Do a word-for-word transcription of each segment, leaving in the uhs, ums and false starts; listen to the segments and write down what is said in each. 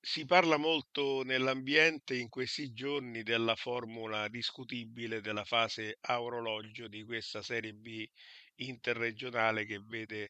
Si parla molto nell'ambiente in questi giorni della formula discutibile della fase a orologio di questa Serie B interregionale che vede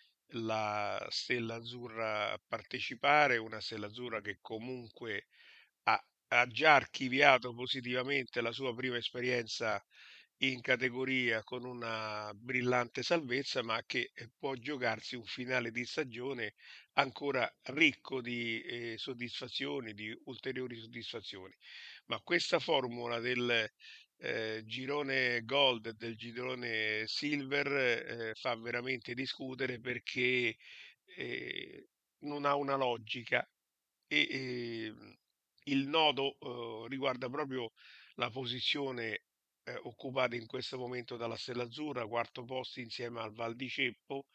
la Stella Azzurra partecipare, una Stella Azzurra che comunque ha, ha già archiviato positivamente la sua prima esperienza in categoria con una brillante salvezza, ma che eh, può giocarsi un finale di stagione ancora ricco di eh, soddisfazioni, di ulteriori soddisfazioni. Ma questa formula del eh, girone gold e del girone silver eh, fa veramente discutere perché eh, non ha una logica e ehm, il nodo eh, riguarda proprio la posizione eh, occupata in questo momento dalla Stella Azzurra, quarto posto insieme al Val di Ceppo,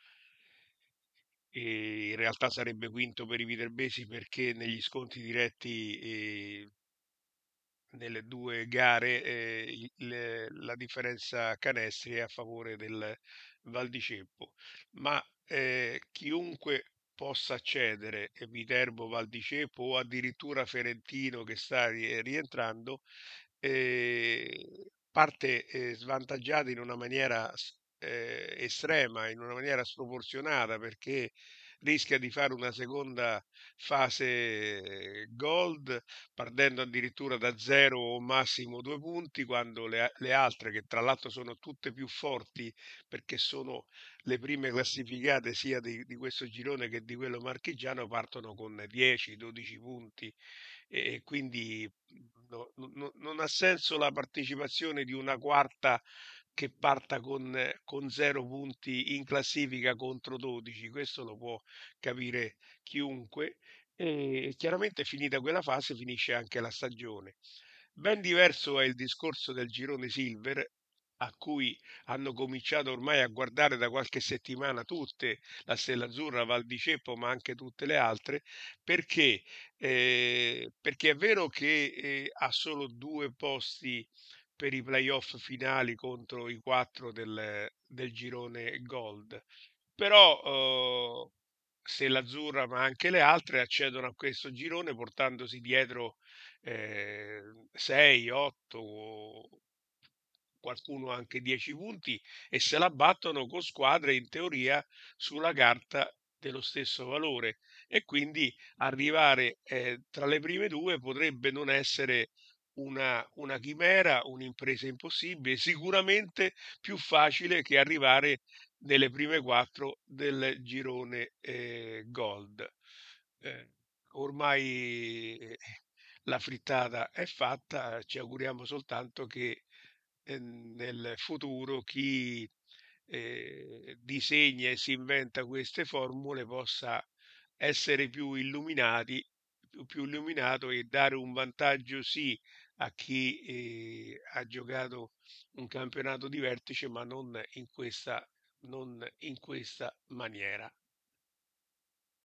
e in realtà sarebbe quinto per i viterbesi perché negli scontri diretti eh, nelle due gare eh, il- le- la differenza canestri è a favore del Val di Ceppo, ma eh, chiunque possa accedere, eh, Viterbo, Val di Ceppo o addirittura Ferentino che sta ri- rientrando, eh, parte eh, svantaggiata in una maniera s- eh, estrema, in una maniera sproporzionata perché rischia di fare una seconda fase eh, gold partendo addirittura da zero o massimo due punti, quando le, a- le altre, che tra l'altro sono tutte più forti perché sono le prime classificate sia di, di questo girone che di quello marchigiano, partono con dieci dodici punti e, e quindi no- no- non ha senso la partecipazione di una quarta che parta con, eh, con zero punti in classifica contro dodici, questo lo può capire chiunque e chiaramente finita quella fase finisce anche la stagione. Ben diverso è il discorso del girone Silver, a cui hanno cominciato ormai a guardare da qualche settimana tutte, la Stella Azzurra, Val di Ceppo, ma anche tutte le altre, perché, eh, perché è vero che eh, ha solo due posti per i playoff finali contro i quattro del, del girone Gold, però eh, se l'Azzurra, ma anche le altre, accedono a questo girone portandosi dietro eh, sei, otto, qualcuno anche dieci punti e se la battono con squadre in teoria sulla carta dello stesso valore e quindi arrivare eh, tra le prime due potrebbe non essere una, una chimera, un'impresa impossibile, sicuramente più facile che arrivare nelle prime quattro del girone eh, Gold. Eh, ormai eh, la frittata è fatta, ci auguriamo soltanto che eh, nel futuro chi eh, disegna e si inventa queste formule possa essere più illuminati, più, più illuminato e dare un vantaggio sì a chi eh, ha giocato un campionato di vertice, ma non in questa, non in questa maniera.